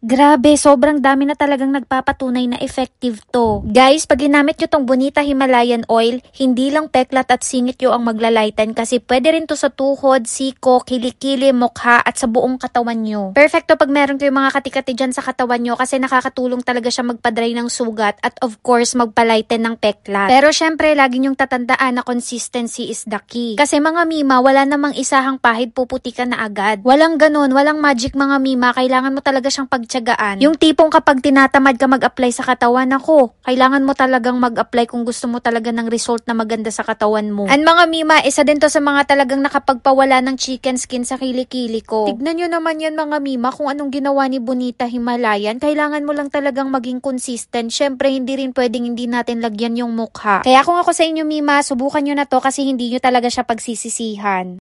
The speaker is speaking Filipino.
Grabe, sobrang dami na talagang nagpapatunay na effective to. Guys, pag ginamit nyo tong Bonita Himalayan Oil, hindi lang peklat at singit nyo ang maglalaitan kasi pwede rin to sa tuhod, siko, kilikili, mukha at sa buong katawan nyo. Perfecto pag meron kayong mga katikati dyan sa katawan nyo kasi nakakatulong talaga siya magpadry ng sugat at of course magpalighten ng peklat. Pero syempre, lagi nyong tatandaan na consistency is the key. Kasi mga mima, wala namang isahang pahid puputikan na agad. Walang ganun, walang magic mga mima, kailangan mo talaga siyang pagtiyagaan. Yung tipong kapag tinatamad ka mag-apply sa katawan, ako, kailangan mo talagang mag-apply kung gusto mo talaga ng result na maganda sa katawan mo. And mga mima, isa din to sa mga talagang nakapagpawala ng chicken skin sa kilikili ko. Tignan nyo naman yan mga mima kung anong ginawa ni Bonita Himalayan. Kailangan mo lang talagang maging consistent. Syempre, hindi rin pwedeng hindi natin lagyan yung mukha. Kaya kung ako sa inyo mima, subukan nyo na to kasi hindi nyo talaga siya pagsisisihan.